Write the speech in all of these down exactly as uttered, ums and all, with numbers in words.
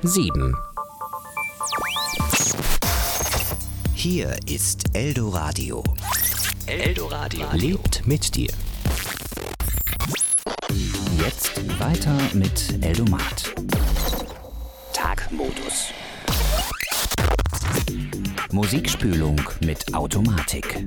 sieben. Hier ist Eldoradio. Eldoradio lebt mit dir. Jetzt weiter mit Eldomat. Tagmodus. Musikspülung mit Automatik.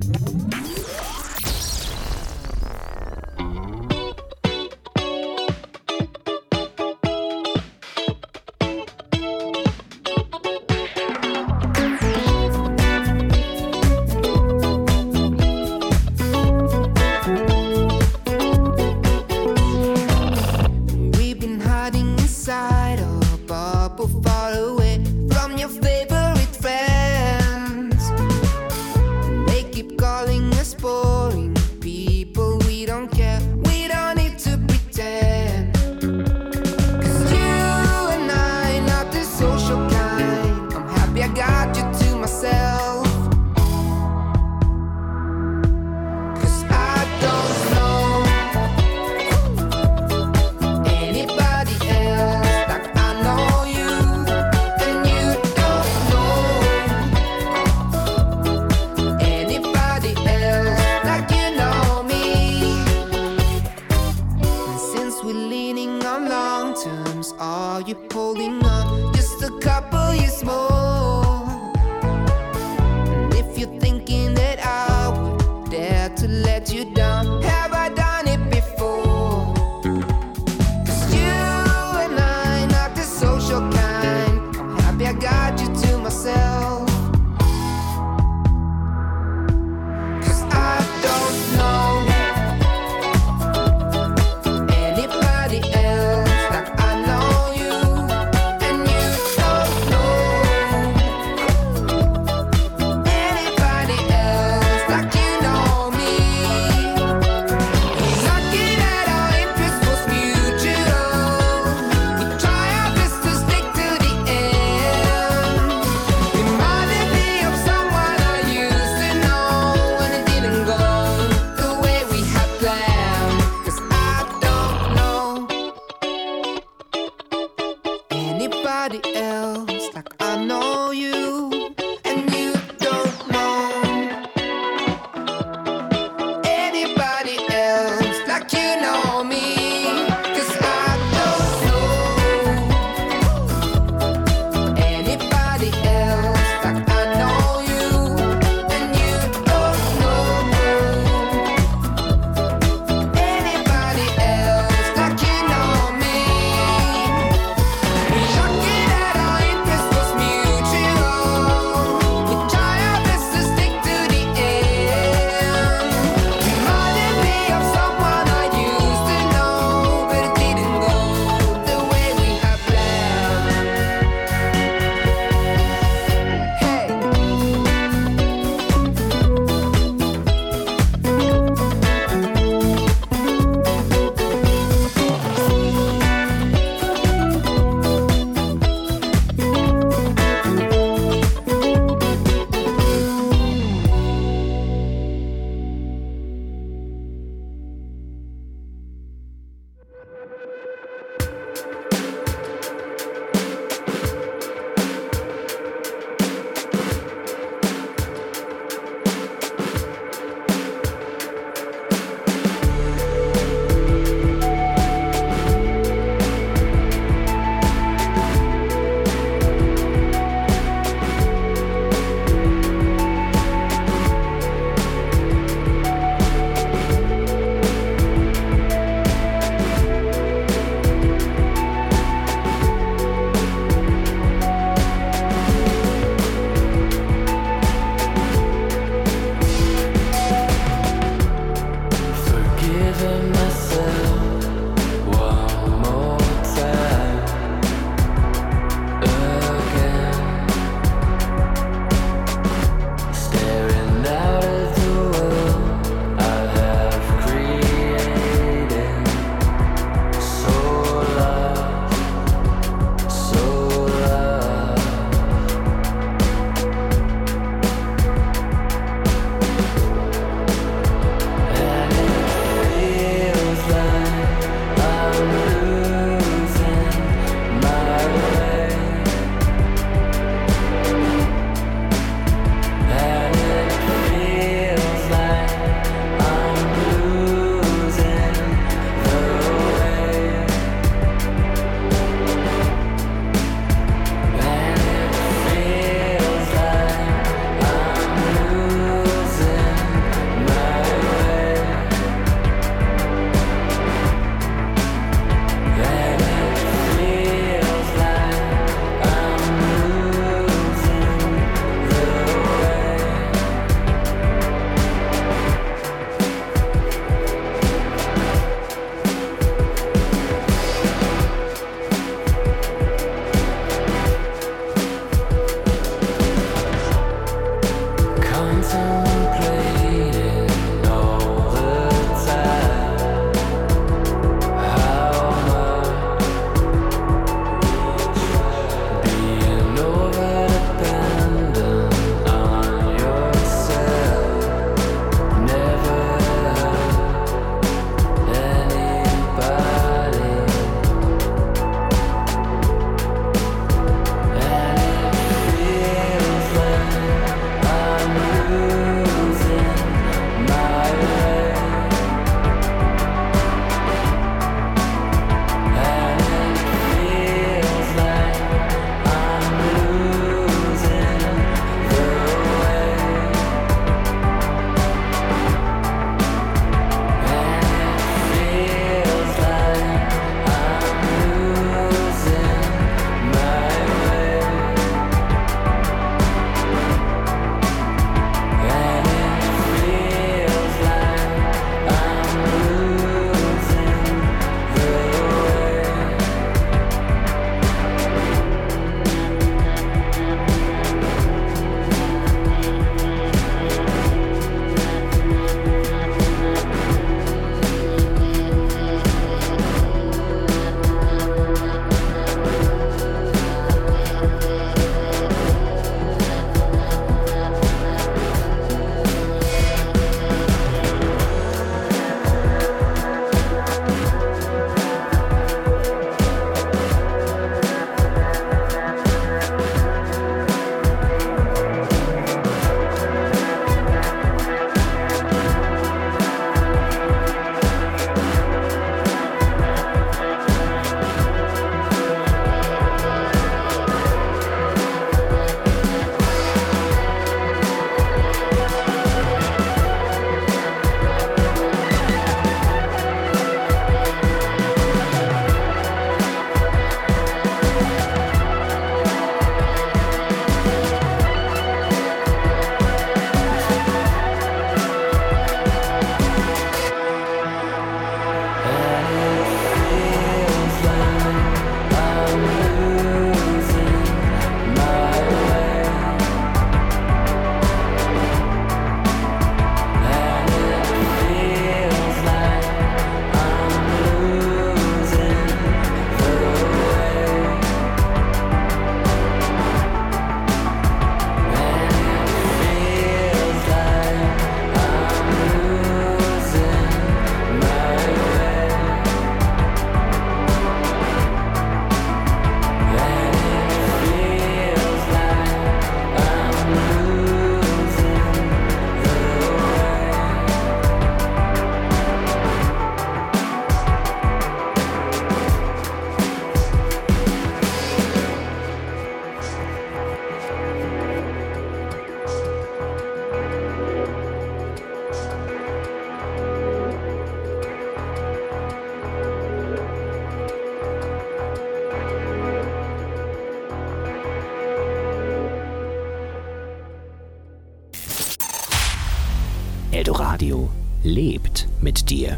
Eldoradio lebt mit dir.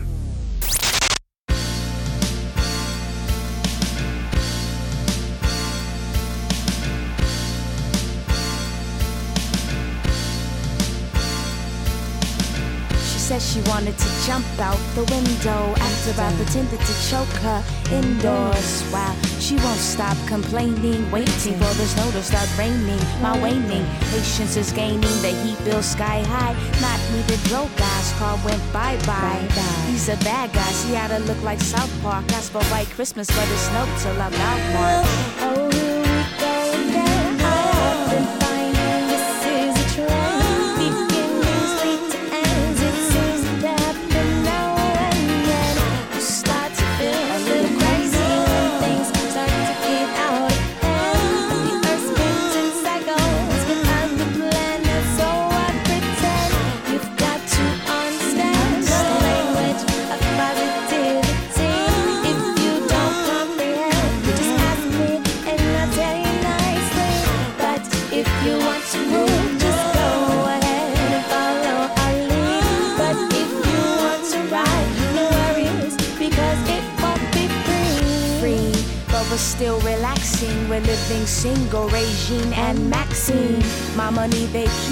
Said she wanted to jump out the window after I pretended to choke her indoors. Wow, she won't stop complaining, waiting for the snow to start raining. My waning patience is gaining, the heat bill sky high. Not me, the broke guy's car went bye-bye. He's a bad guy, see how to look like South Park. I spell White Christmas for the snow till I'm out mark. Oh, here we go again. I've been finding this is a trend. Beginnings lead to ends. It seems to happen now and then. You start to feel a little crazy when things start to get out of hand. But the earth spins in cycles, but I'm the planet, so I pretend. You've got to understand the language of positivity. If you don't comprehend, you just ask me and I'll tell you nicely. But if you want to move, just go ahead and follow our lead. But if you want to ride, no worries, because it won't be free. Free, but we're still relaxing. We're living single, Regine and Maxine. My money they keep,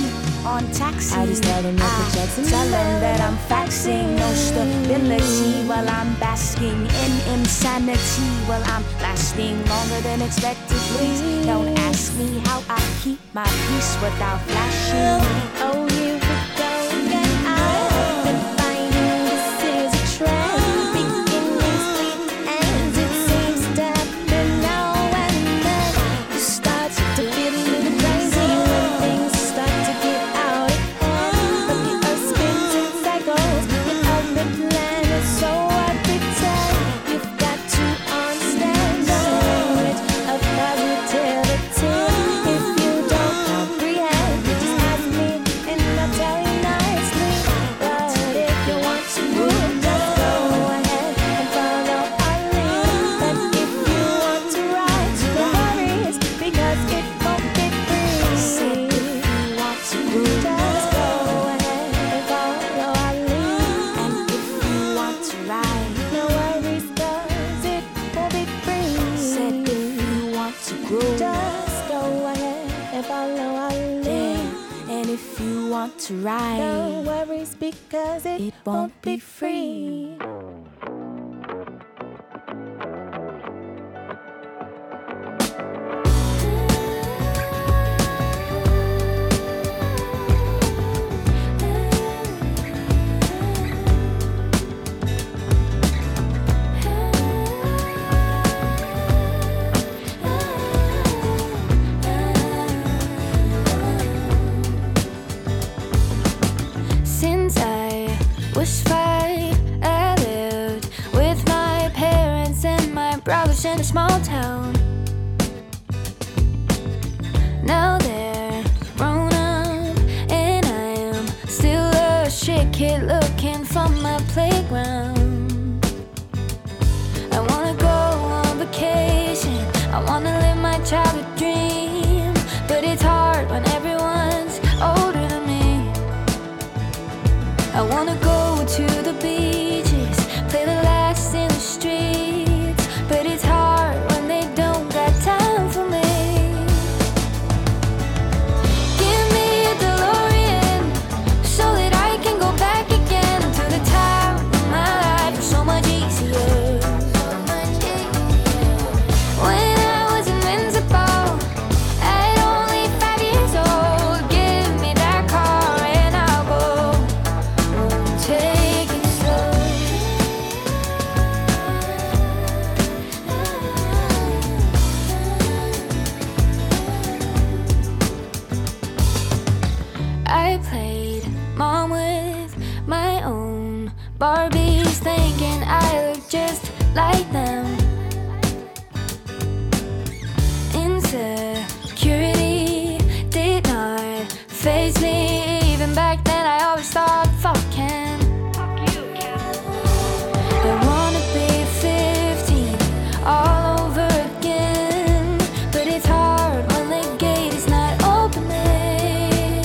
on taxi. I just tell them Michael Jackson. Tell them that I'm faxing no stability while I'm basking in insanity. While I'm lasting longer than expected. Please don't ask me how I keep my peace without flashing. Oh, here we go again. I've been finding this is a trend. Beginning sweet and it seems to happen now and then. You start to feel a little crazy when things start to get out of hand. But the earth spins in cycles. The orbit planet, so I pretend. You've got to understand the language of positivity. If you don't comprehend, just ask me and I'll tell you nicely. But if you want to move, just go ahead and follow our lead. But if you want to ride, no worries, because it won't be free. Said if you want to groove, Just go ahead and follow our lead. and if you want to ride. No worries, cause it won't be free. Said if you want to groove, Just go ahead and follow our lead. yeah. And if you want to No ride, worries, because it, it won't be free. Since I was five, I lived with my parents and my brothers in a small town. Now they're grown up, and I am still a shit kid looking for my playground. I wanna go on vacation, I wanna live my childhood dream, but it's hard when everyone's older than me. I wanna go to the beaches, play the last in the streets, but it's hard when they don't got time for me. Give me a DeLorean so that I can go back again to the time of my life was so much easier. When I was invincible, at only five years old, give me that car and I'll go. Take it slow. I played mom with my own Barbies, thinking I look just like them. Insecurity did not faze me. Even back then I always thought, fuck Ken. I wanna be fifteen all over again, but it's hard when the gate is not opening.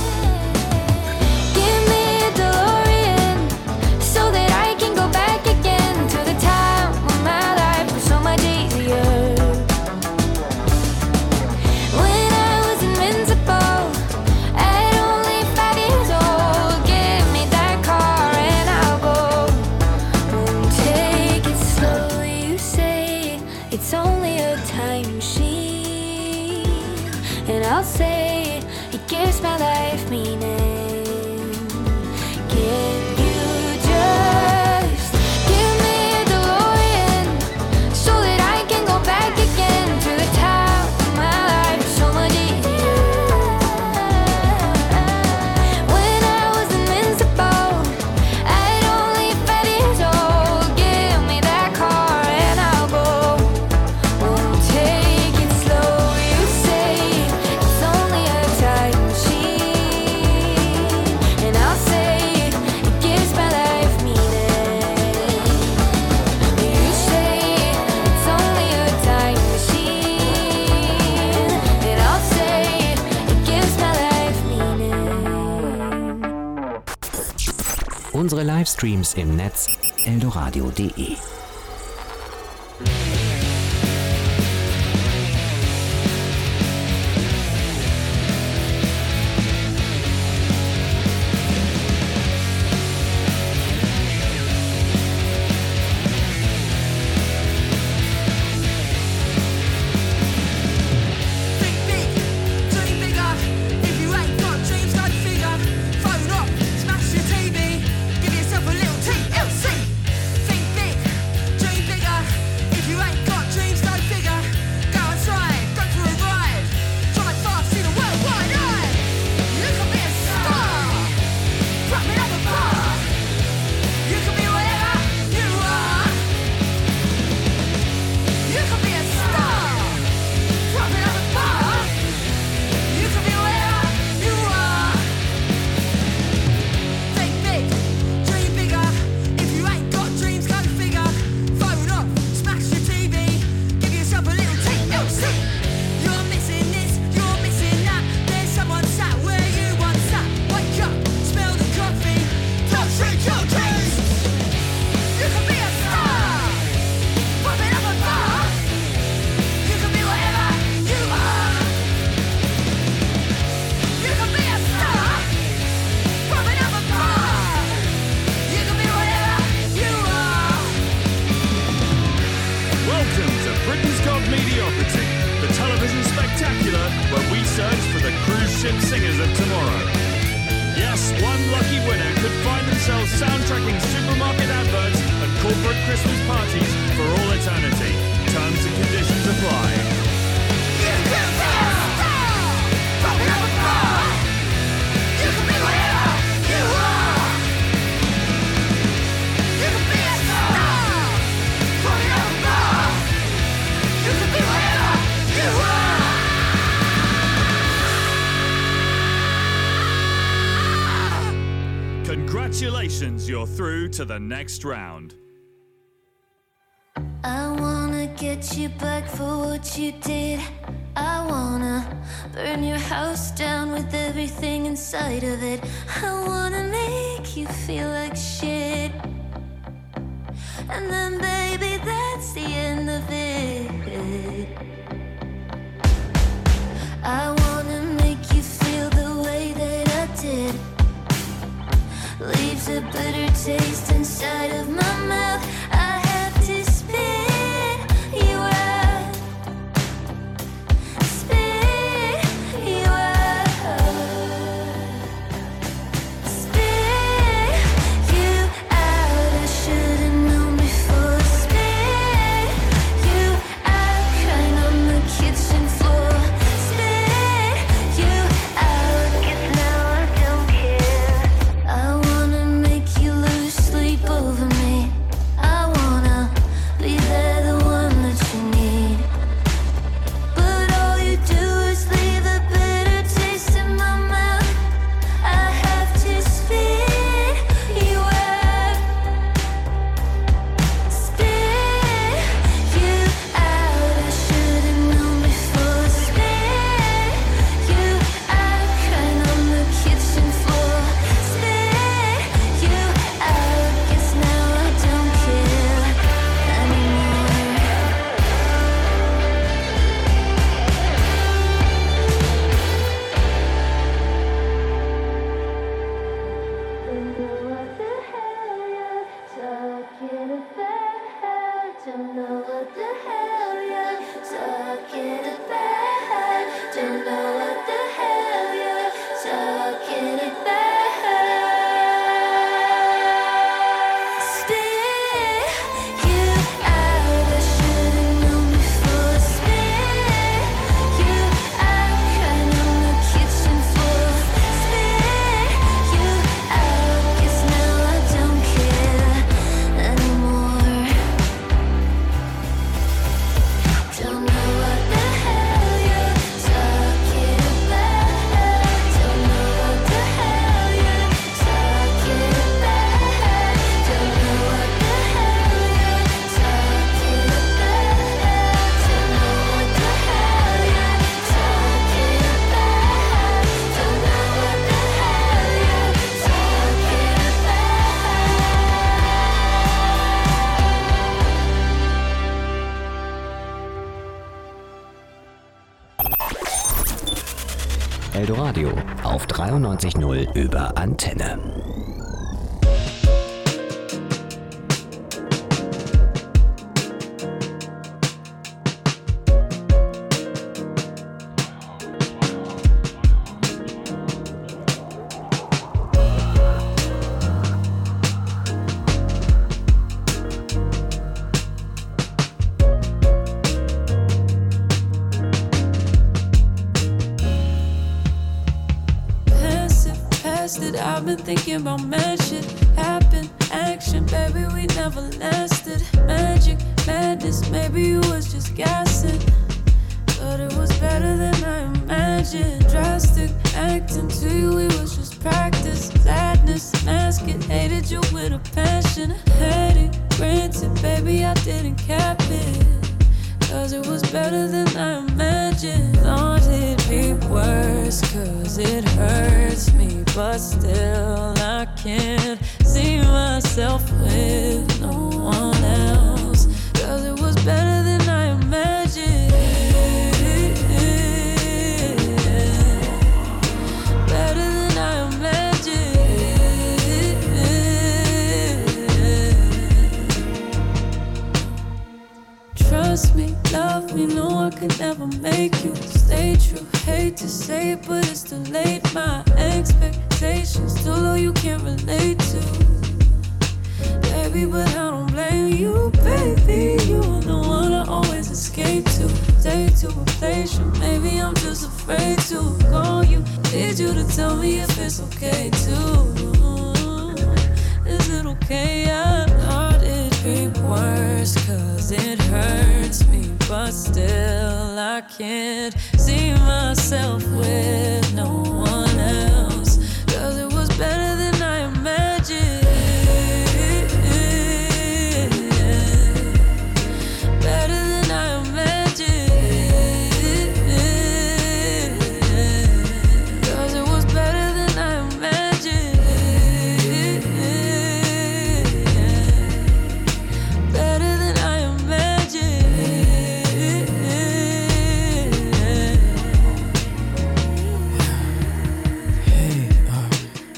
Give me a DeLorean so that I can go back again to the time when my life was so much easier. When I was invincible, at only five years old, give me that car and I'll go. Won't take it slow, you say it's only a time machine, and I'll say it gives my life meaning. Can you just give me a DeLorean so that I can go back again to the time of my life was so much easier? When I was invincible, at only five years old, give me that car and I'll go. Won't take it slow, you say it's only a time machine, and I'll say it gives my life meaning. You say it's only a time machine, and I'll say it gives my life meaning. Unsere Livestreams im Netz eldoradio punkt de. lucky winner could find themselves soundtracking supermarket adverts and corporate Christmas parties for all eternity. Terms and conditions apply. You can be a star from heaven above. You can be whatever you are. You can be a star from heaven above. You can be whatever you are. Congratulations, you're through to the next round. I wanna get you back for what you did. I wanna burn your house down with everything inside of it. I wanna make you feel like shit. And then baby, that's the end of it. I wanna make you feel the way that I did. Leaves a bitter taste inside of my mouth. I have to spit you out. Spit you out. Spit you out. I should've known before. Spit you out. Crying on the kitchen floor. Spit you out. 'Cause now I don't care. I wanna make you lose sleep over me. I wanna be there, the one that you need. But all you do is leave a bitter taste in my mouth. I have to spit you out. Spit you out. I should've known before. Spit you out. Crying on the kitchen floor. Spit you out. 'Cause now I don't care anymore. Don't know what the hell you're talking about. Don't know what the hell you're talking about. Don't know what the hell you're talking about. Spit you out. I should've known before. Spit you out. Crying on the kitchen floor. Spit you out. 'Cause now I don't care anymore. Don't know what the hell you're talking about. Don't know what the hell you're talking about. Don't know what the hell you're talking about. Don't know what the hell you're talking about. Don't know what the hell you're talking Eldoradio auf dreiundneunzig Komma null über Antenne. Passive, past it. I've been thinking about mad shit. Happen, action, baby, we never lasted. Magic, madness, maybe it was just gassing. But it was better than I imagined. Drastic, acting to you, it was just practice. Sadness, mask it, hated you with a passion. Had it, granted, baby, I didn't cap it. Cause it was better than I imagined. Thought it'd be worse, cause it hurts me. But still, I can't see myself with no one else. Cause it was better than I imagined. Better than I imagined. Trust me, love me, no, I could never make you stay true. Hate to say it, but it's too late. My expectations too although you can't relate to. Baby, but I don't blame you, baby. You are the one I always escape to. Take to a place, or maybe I'm just afraid to call you. Need you to tell me if it's okay too. Is it okay? I thought it be worse, cause it hurts me, but still I can't see myself with no one else. Cause it was better than I imagined. Better than I imagined. Cause it was better than I imagined. Better than I imagined. Hey, um,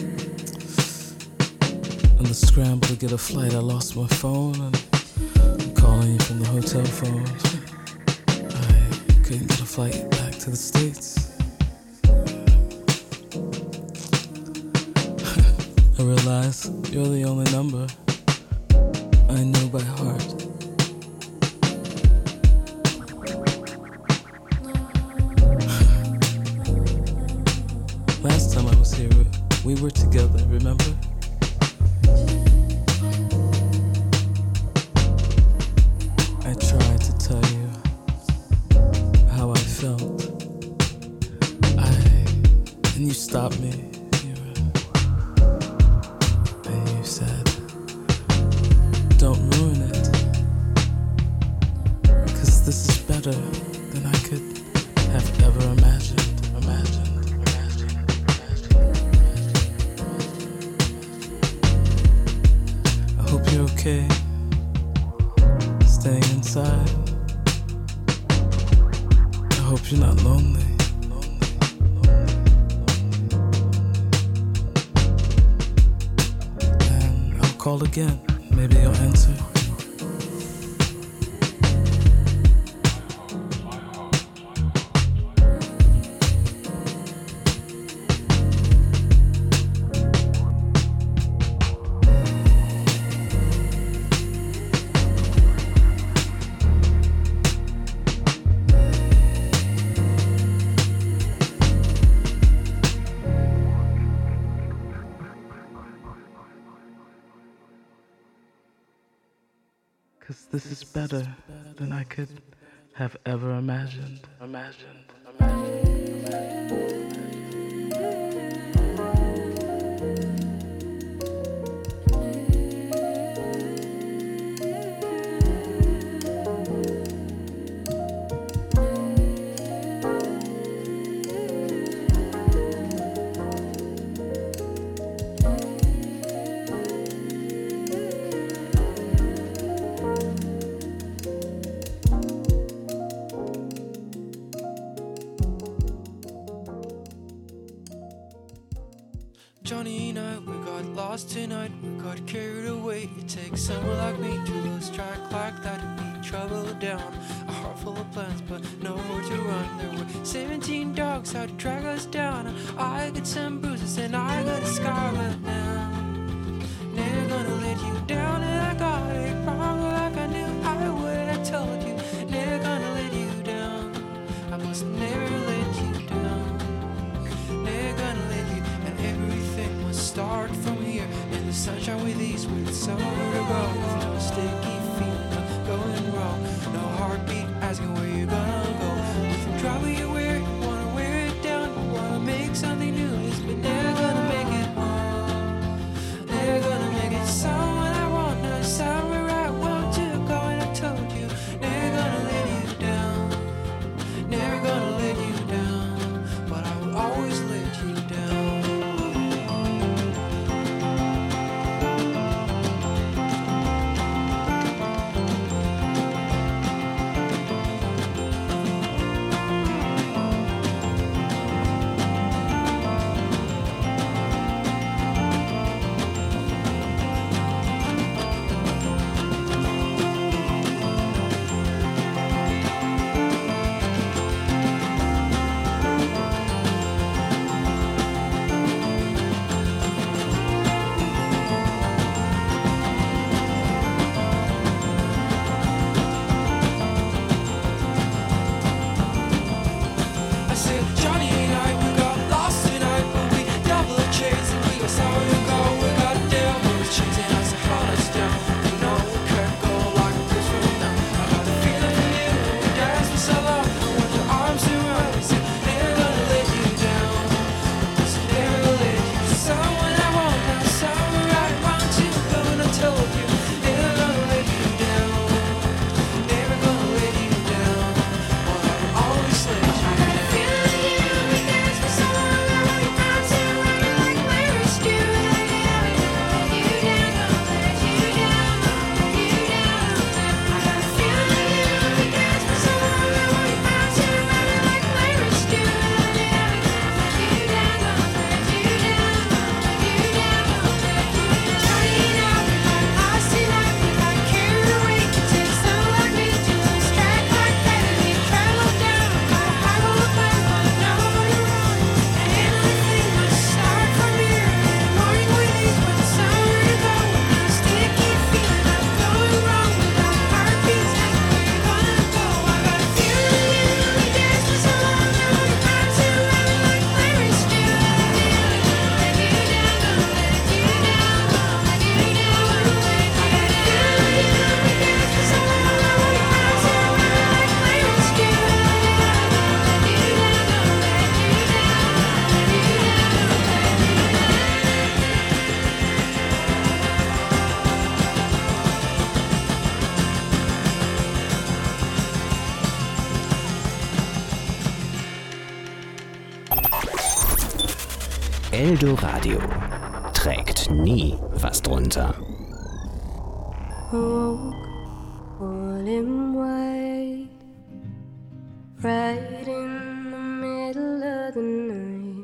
on the scramble to get a flight, I lost my phone, and I'm calling you from the hotel phone. I couldn't get a flight back to the States. I realize you're the only number I knew by heart. Last time I was here, we were together, remember? I tried to tell you how I felt. I, and you stopped me. You were, and you said, don't ruin it. Cause this is better than I could have ever imagined. Imagined. Imagined. Imagined. I hope you're okay. Staying inside. I hope you're not lonely. And I'll call again. Maybe you'll answer. Cause this is better than I could have ever imagined. Imagined. Imagined. Johnny and I, we got lost tonight, we got carried away. It takes someone like me to lose track like that and be troubled down. A heart full of plans, but nowhere to run. There were seventeen dogs out to drag us down. I got some bruises and I got a scar, but now never gonna let you down. And I got it wrong like I knew I would. I told you, never gonna let you down. I must never let you down. Never gonna let you, and everything must start from here. In the sunshine with ease, with somewhere to go. With no sticky feeling, no going wrong. No heartbeat asking where you're gonna go. With the trouble you wear, you wanna wear it down. You wanna make something new. It's been never gonna make it home. Never gonna make it someone I want. Not somewhere I want to go. And I told you, never gonna let you down. Never gonna let you down. But I will always let you down. Eldoradio trägt nie was drunter. Woke all in white, right in the middle of the night.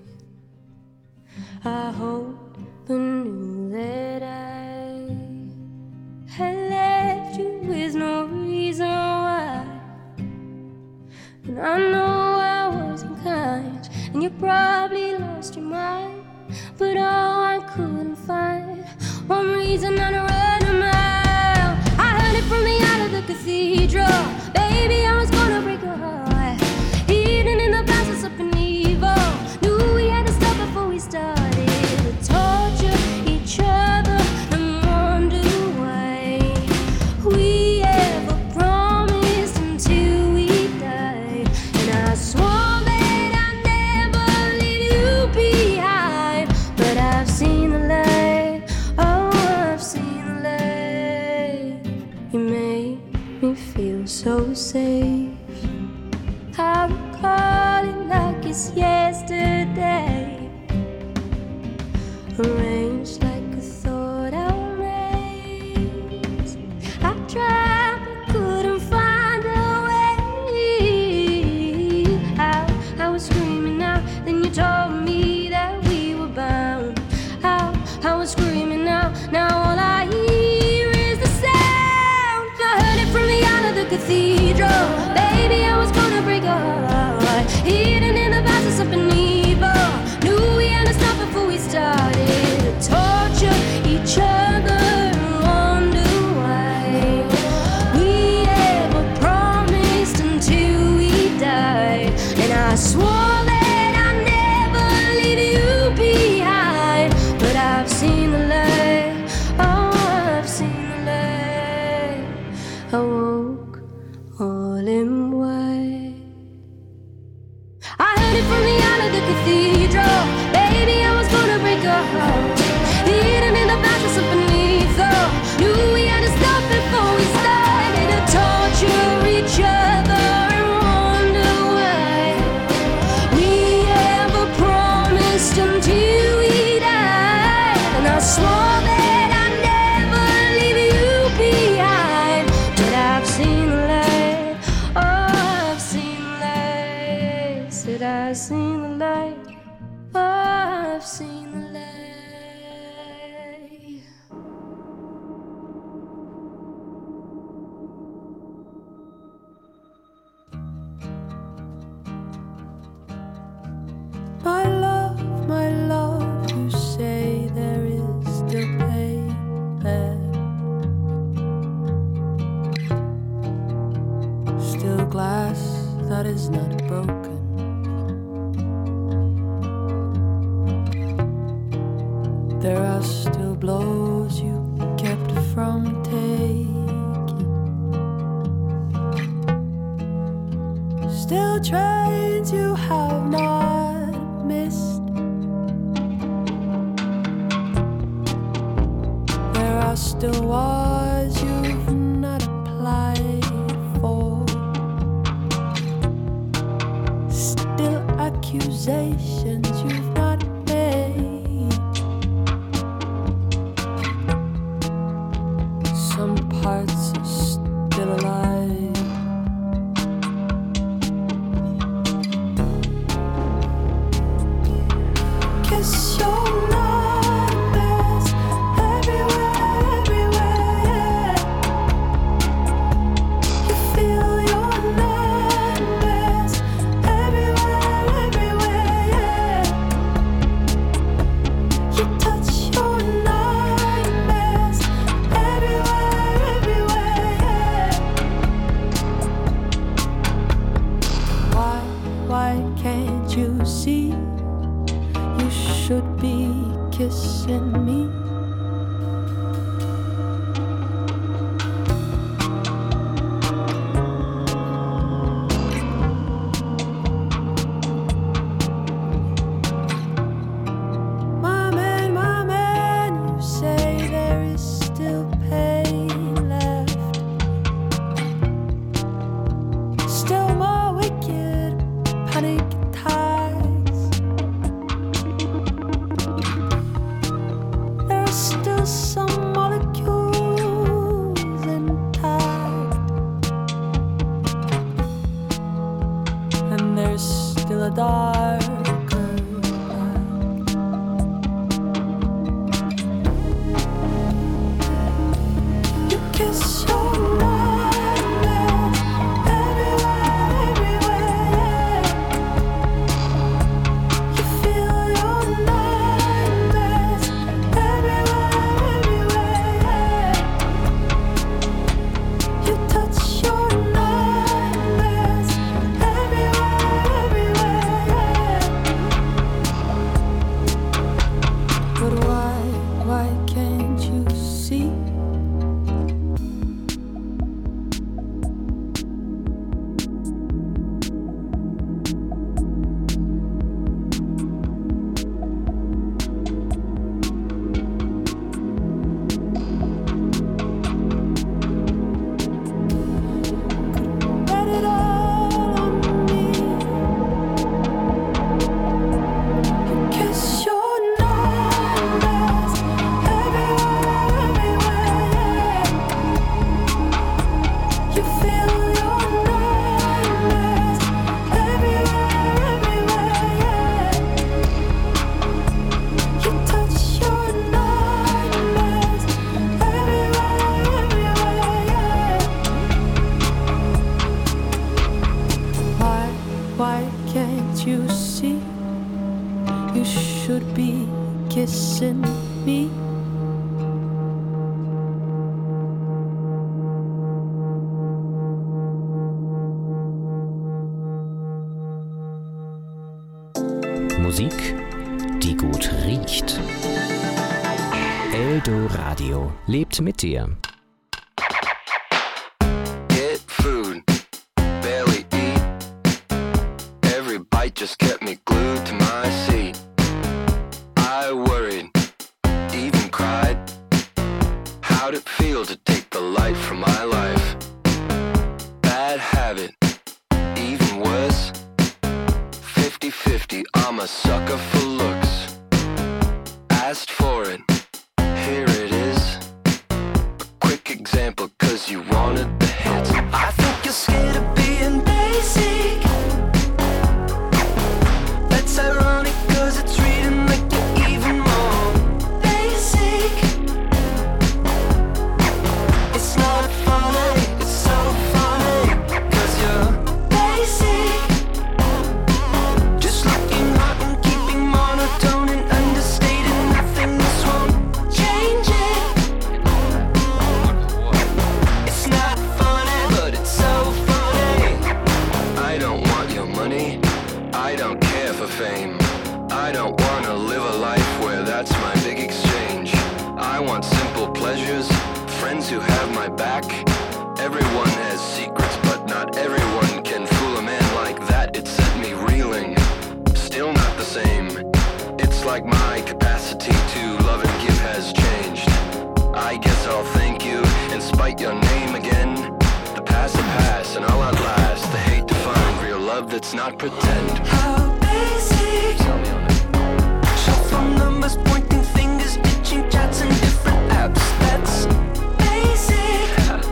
I hope I knew that I had left you with no reason why. And I know I wasn't kind, and you probably lost your mind. But oh, I couldn't find one reason not to run a mile. I heard it from the out of the cathedral. Baby, I was gonna break her heart. Hidden in the passes up in evil. Knew we had to stop before we started to torture each other and wonder why we ever promised until we died. And I swore that I'd never leave you behind. But I've seen the light, oh, I've seen the light. You made me feel so safe. I recall it like it's yesterday. Arranged like a thought out race. I tried but couldn't find a way out. I was screaming out, then you told me that we were bound. Out, I was screaming out, now all I hear is the sound. I heard it from the out of the cathedral. Baby, I was gonna break a heart. Hidden in the passes up in evil. Knew we had to stop before we started to torture each other and wonder why we ever promised until we died. And I swore that I'd never leave you behind. But I've seen the light, oh, I've seen the light. I woke all in white. I heard it from the out of the cathedral. Baby, I was gonna break her heart. Hidden in the passes up beneath her. Knew we had to stop before we started to torture each other and wonder why we ever promised until we died. And I swore that I'd never leave you behind. But I've seen the light, oh, I've seen the light. Said I've seen the light, oh, I've seen the light. My love, my love, you say there is still pain left. Still glass that is not broken. There are still blows you kept from taking. Still trains you have not missed. There are still wars you've not applied for. Still accusations you've not made. Some parts are still alive. Kiss your nightmares everywhere, everywhere, yeah. You feel your nightmares everywhere, everywhere, yeah. You touch your nightmares everywhere, everywhere, yeah. Why, why can't you see? You should be kissing me. My man, my man, you say there is still pain left. Still more wicked panic attacks. kissing me. Musik, die gut riecht. Eldoradio lebt mit dir. Get food, barely eat. Every bite just kept me glued to my seat. I worried, even cried. How'd it feel to take the light from my life? Bad habit, even worse. fifty-fifty, I'm a sucker for looks. Asked for it, here it is. A quick example, cause you wanted the hits. I think you're scared of being basic. That's ironic, cause it's reading like you're even more basic. It's not funny, it's so funny, cause you're basic. Just looking hot and keeping monotone and understating nothing. This won't change it. It's not funny, but it's so funny. I don't want your money, I don't care for fame. I don't wanna live a life where that's my big exchange. I want simple pleasures, friends who have my back. Everyone has secrets, but not everyone can fool a man like that. It set me reeling, still not the same. It's like my capacity to love and give has changed. I guess I'll thank you and spite your name again. The past will pass and I'll outlast the hate to find real love that's not pretend. How basic? Tell me on it. Shuffle numbers, pointing fingers, ditching chats and different apps. That's basic.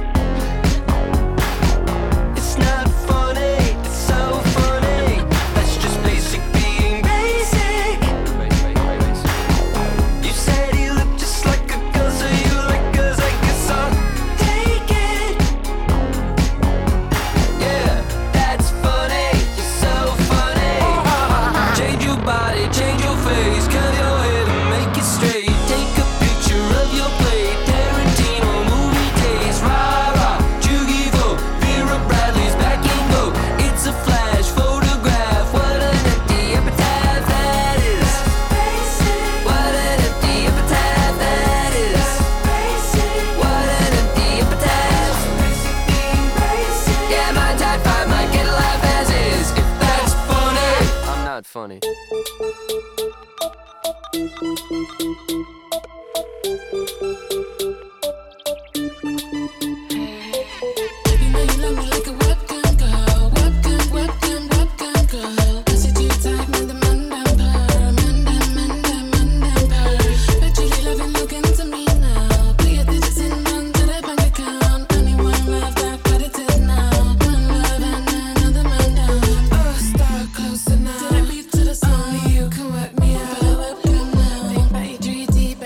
It's not funny, it's so funny. That's just basic being basic. You said he looked just like a girl, so you like girls, I guess I'll take it. Yeah, that's funny, you're so funny. Change your body, change your face, curl your hair and make it straight. Take a picture of your plate, Tarantino movie taste. Rah rah, Jugivo, Vera Bradley's back in vogue. It's a flash photograph, what an empty epitaph that is. What an empty epitaph that is. What an empty epitaph. Yeah, my type five might get a laugh as is. If that's funny, I'm not funny. Baby, now you love me like a webcam girl, webcam, webcam, webcam girl. I see you type, man, the man down per, man down, man down, man down per. Bet you loving looking to me now. Put your digits in onto the bank account. Only one love that credited now. One love and another man down. Oh, start closer now. To the beat, to the song. Only you can work me out. Webcam now. Think about you three deep.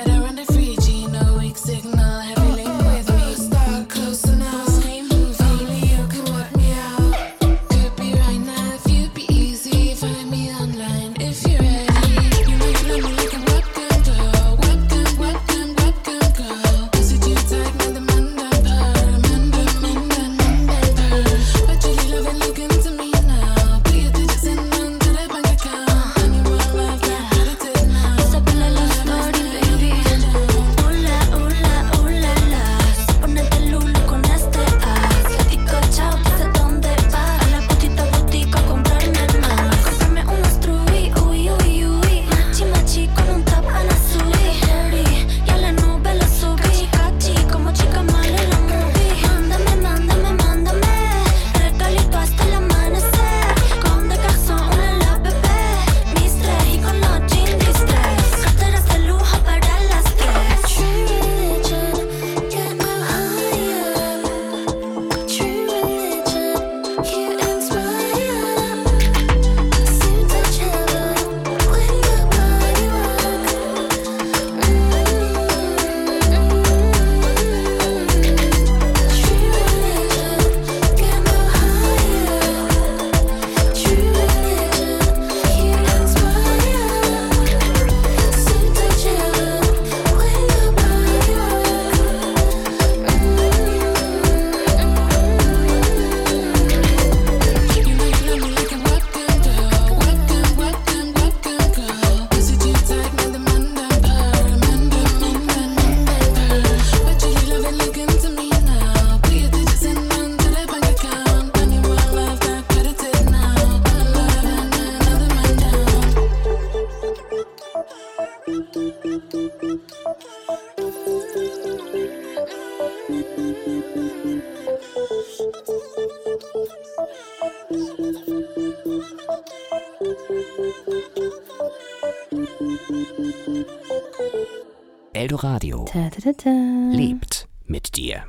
Eldoradio Ta -ta -ta -ta. lebt mit dir.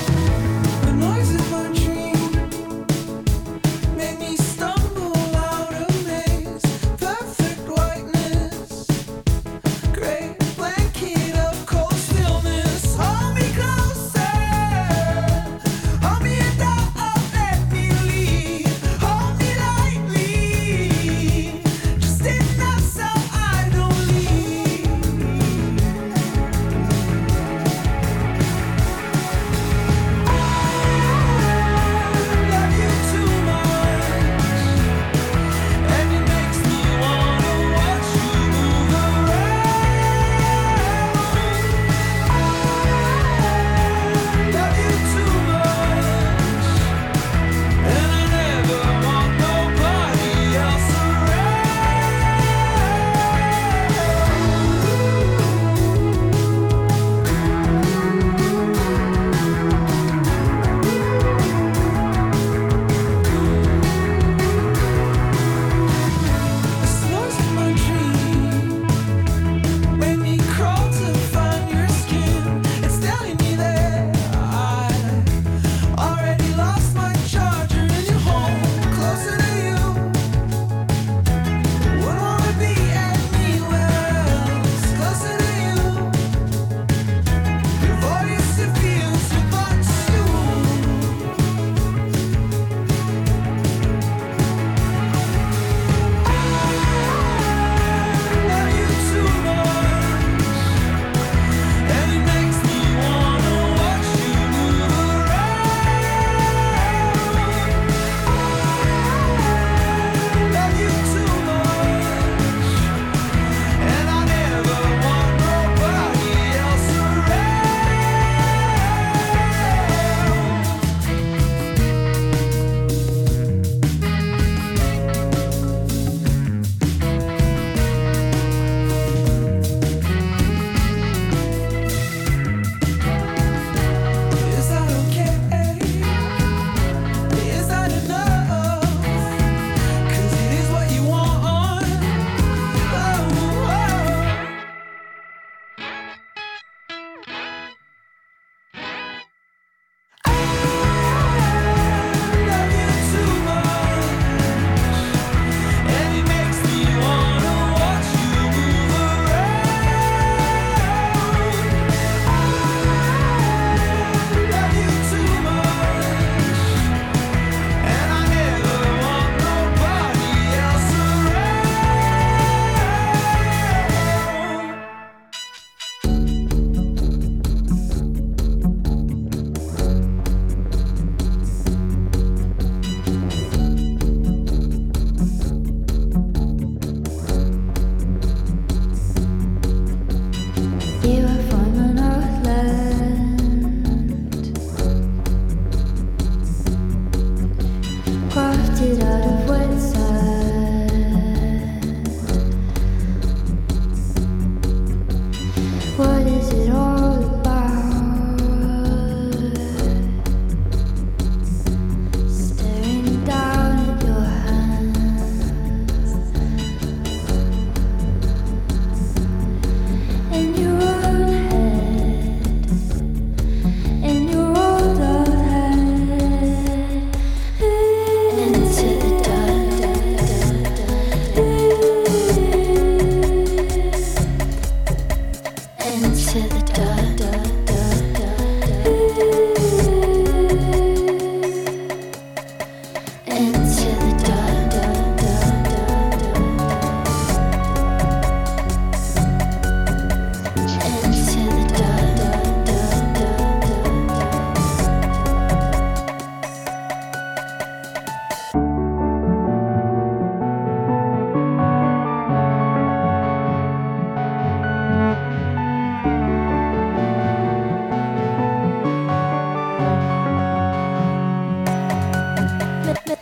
The noise of my dream made me stumble out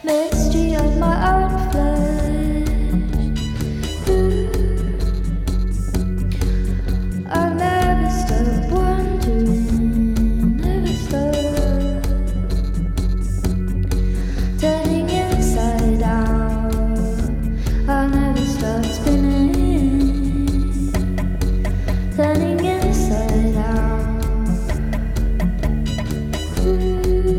mystery of my own flesh. Ooh. I'll never stop wondering, never stop turning inside out. I'll never stop spinning, turning inside out. Ooh.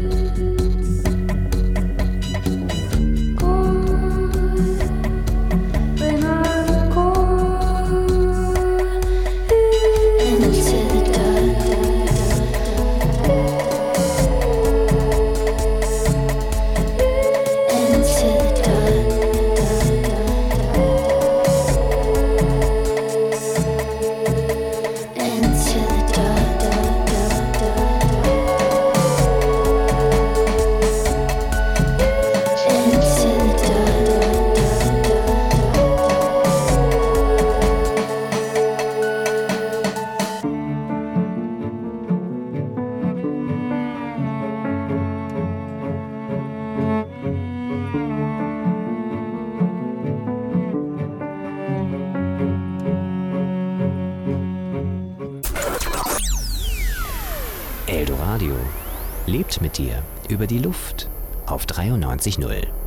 Eldoradio lebt mit dir über die Luft auf dreiundneunzig Komma null.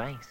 nice.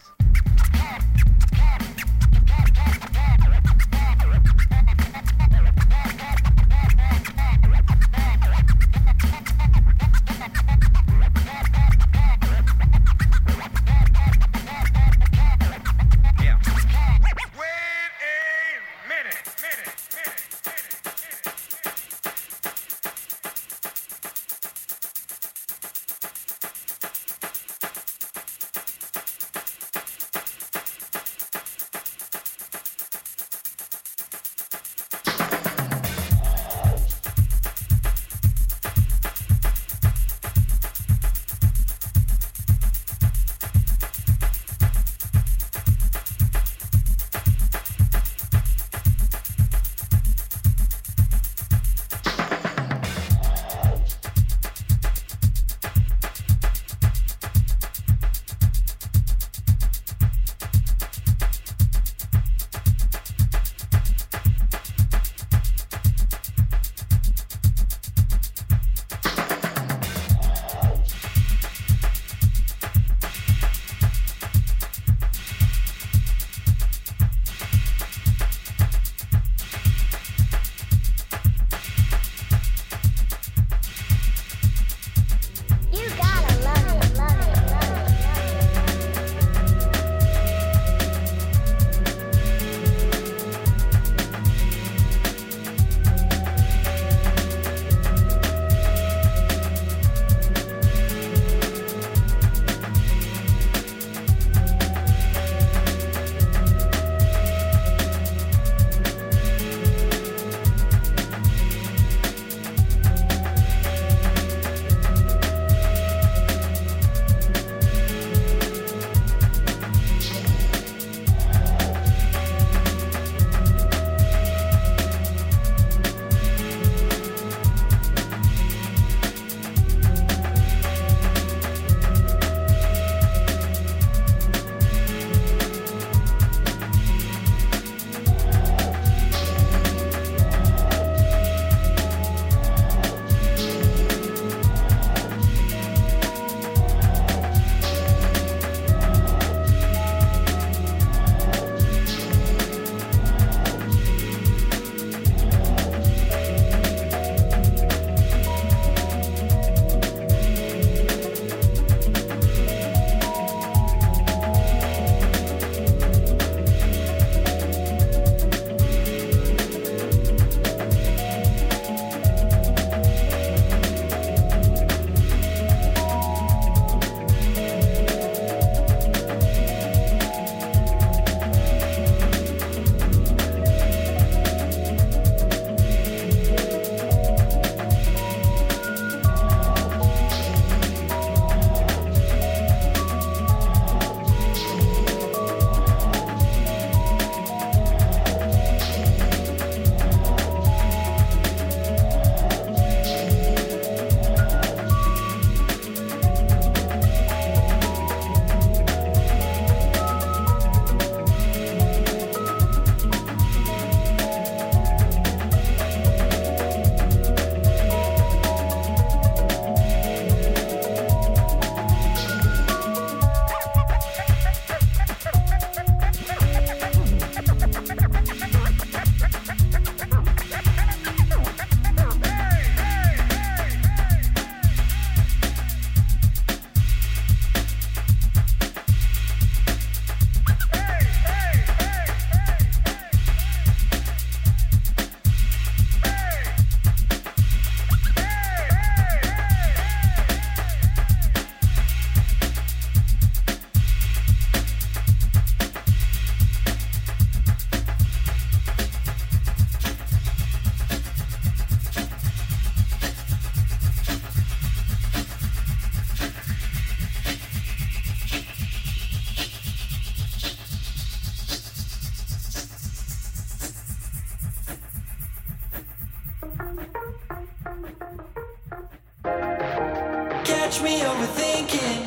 catch me overthinking,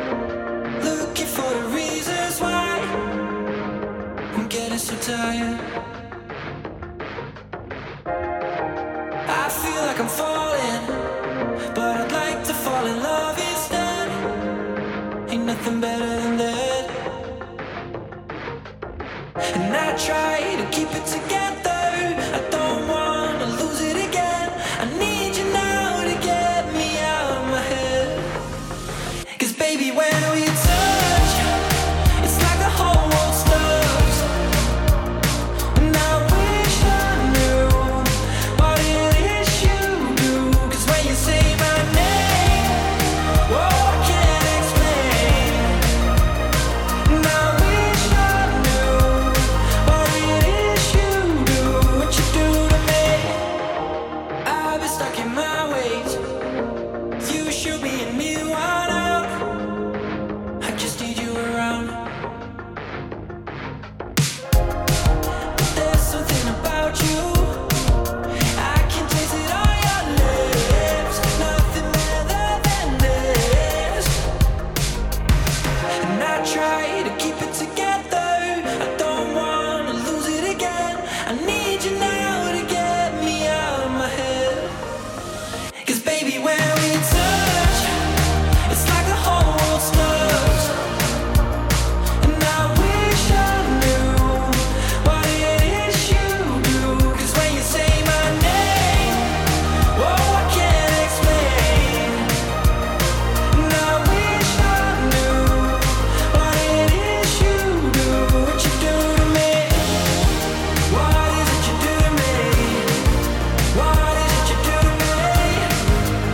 looking for the reasons why I'm getting so tired. I feel like I'm falling, but I'd like to fall in love instead. Ain't nothing better than that. try to keep it together. I don't wanna lose it again. I need you now to get me out of my head. 'Cause baby, when we touch, it's like the whole world stops. And I wish I knew what it is you do. 'Cause when you say my name, oh, I can't explain. And I wish I knew what it is you do, what you do to me. I've been stuck in my ways. You should be a new one out. I just need you around. There's something about you, I can taste it on your lips. Nothing better than this. And I try to keep it together. I don't wanna lose it again. I need you now to get me out of my head. 'Cause baby, when